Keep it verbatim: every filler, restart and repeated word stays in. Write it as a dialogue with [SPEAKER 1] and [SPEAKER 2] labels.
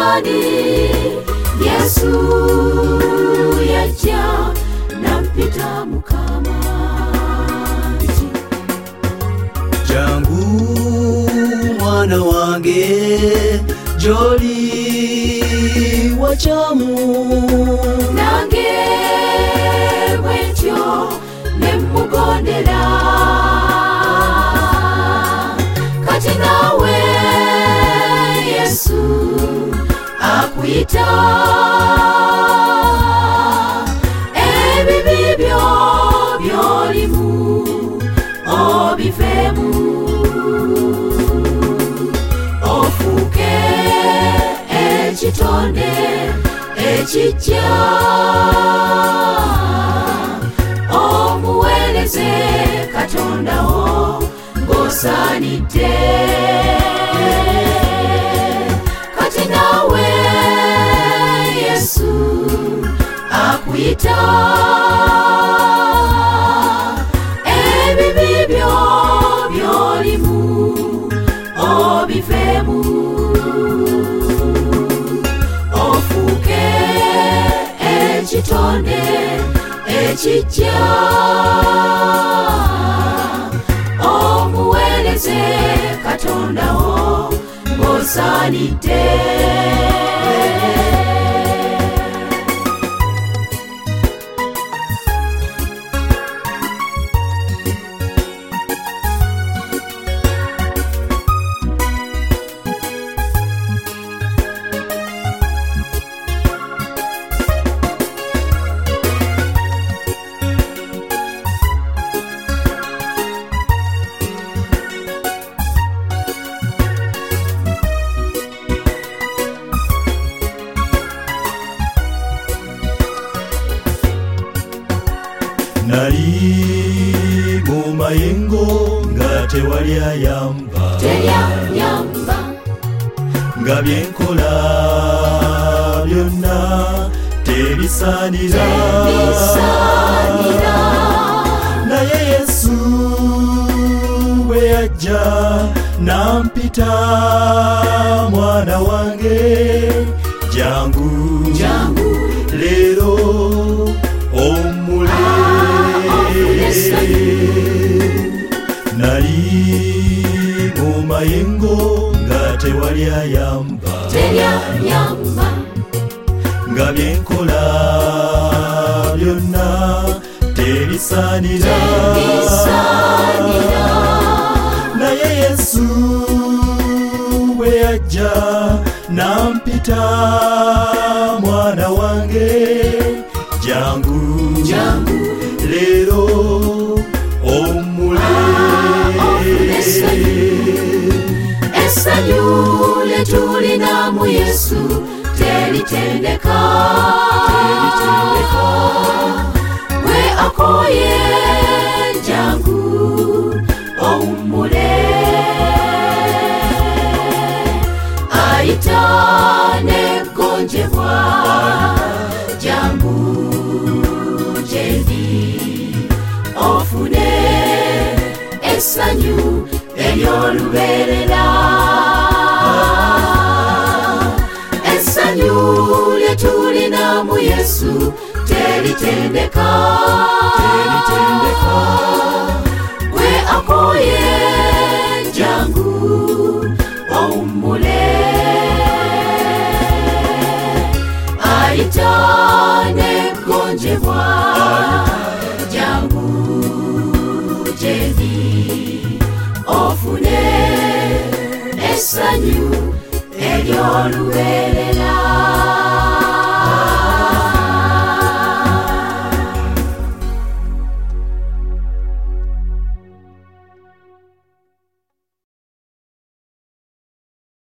[SPEAKER 1] gosani Yesu yajja nampita mukama
[SPEAKER 2] jangu mwana wange joli wachamu
[SPEAKER 1] nange bwentyo nemugondera kati nawe Yesu akuyita ebibibyo byolimu obivemu ofuke ekitonde ekijja omuweereze Katonda wo ng'osaanidde kati nawe Yesu akuyita ebibibyo byolimu obivemu ofuke ekitonde ekijja omuweereze Katonda wo ng'osaanidde
[SPEAKER 2] nali mu mayengo nga tewali ayamba
[SPEAKER 1] teyayamba
[SPEAKER 2] nga byenkola byonna tebisaanira naye Yesu bwe yajja nampita mwana wange jangu
[SPEAKER 1] jangu
[SPEAKER 2] leero omule nali mu mayengo nga tewali ayamba
[SPEAKER 1] teyayamba
[SPEAKER 2] nga byenkola byonna tebisaanira naye Yesu bwe yajja nampita mwana wange jangu
[SPEAKER 1] jangu
[SPEAKER 2] leero omule
[SPEAKER 1] essanyu letulina mu Yesu teritendeka gwe akoye jangu omule ayita negonjebwa jangu jendi ofune essanyu eryolubeerera essanyu lyetulina mu Yesu teritendeka gwe akoye jangu omule ayita negonjebwa jangu jendi ofune essanyu eryolubeerera